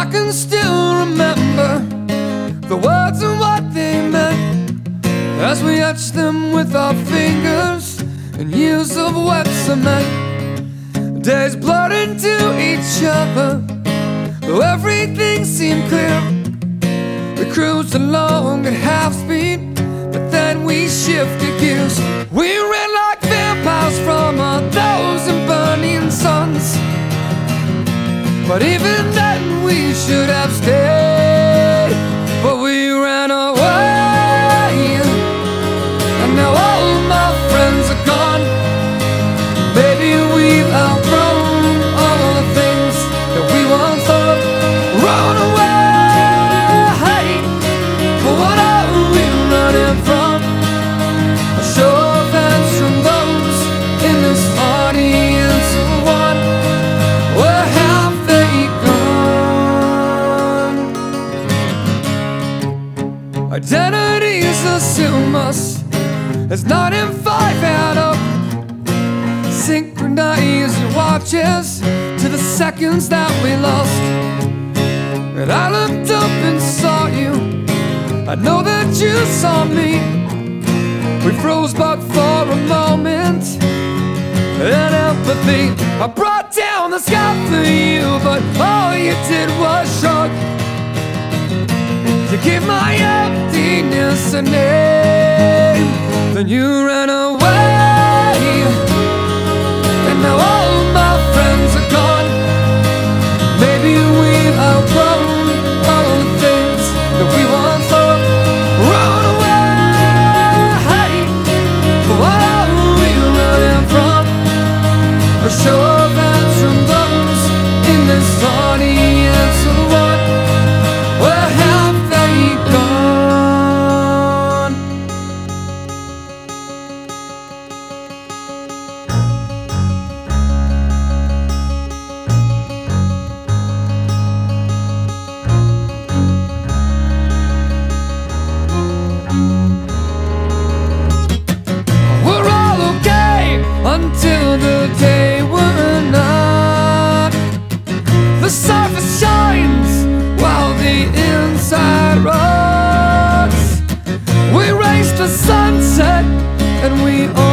can still remember the words and what they meant as we etched them with our fingers in years of wet cement. Days blurred into each other, though everything seemed clear. We cruised along at half speed, but then we shifted gears. We ran like vampires from 1,000 burning suns, but even then we should have stayed. But we ran away, and now all my friends are gone. Baby, we've outgrown all the things that we once thought. Run away, but what are we running from? A show of hands from those in this audience of one. Where have they gone? Identities assume us as 9 and 5 add up. Synchronize your watches to the seconds that we lost. And I looked up and saw you, I know that you saw me. We froze but for a moment, and empathy I brought down the sky for you, but all you did was shrug. You gave my emptiness a name, then you ran away. And now all my friends are gone. Maybe we've outgrown all the things that we once thought. Run away, but what are we running from? A show of hands from those in this audience of one. Where have they gone? We're all okay until the day we're not. The surface shines while the inside rots. We race the sunset and we